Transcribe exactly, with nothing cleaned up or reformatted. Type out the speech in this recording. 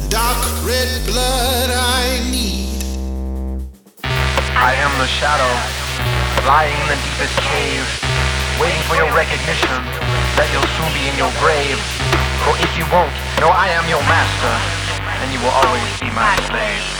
dark red blood I need. I am the shadow, lying in the deepest cave, waiting for your recognition that you'll soon be in your grave. For if you won't, know I am your master, and you will always be my slave.